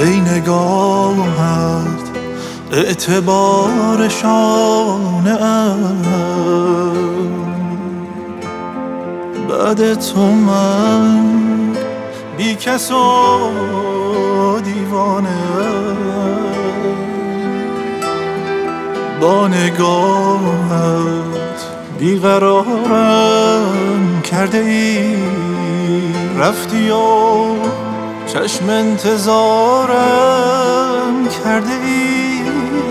ای نگاهت اعتبار شانه ام، بعد تو من بی کس و دیوانه ام. با نگاهت بیقرارم کرده ای، رفتی و چشم انتظارم کرده ای.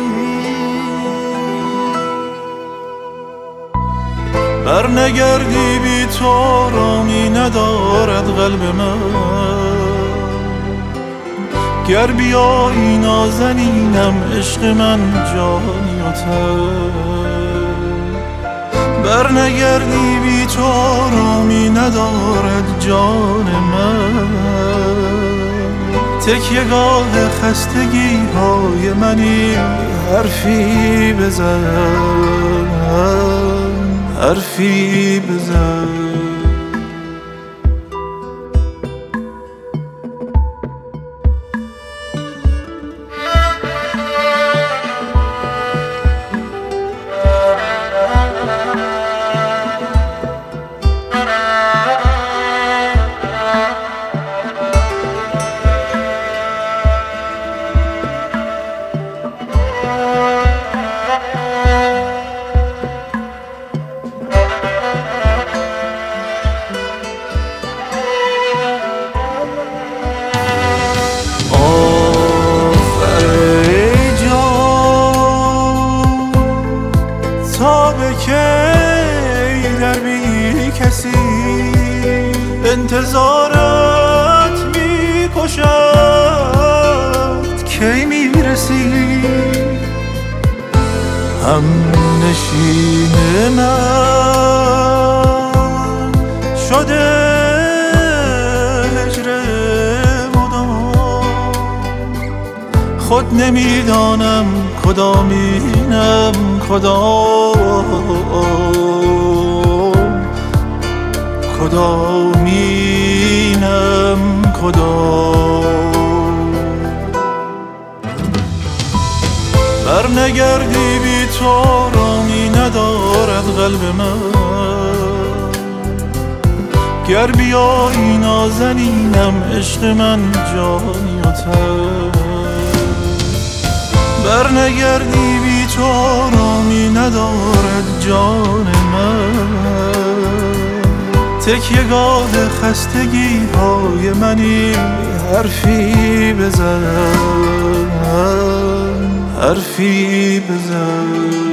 برنگردی بی تو رامی ندارد قلب من، گر بیایی نازنینم عشق من جانی و تن. برنگردی بی تو رامی ندارد جان من، تکیه‌گاه خستگی های منی. حرفی بزن، حرفی بزن. تا به کی در بی کسی انتظارت می کشد، کی می رسی هم نشین من شده هجر مدام. خود نمیدانم کدامینم کدامینم کدام. برنگردی بی تو رامی ندارد قلب من، گر بیایی نازنینم عشق من جانی و تن. برنگردی بی تو رامی ندارد جان من، تکیه‌گاه خستگی های منی. حرفی بزن، حرفی بزن.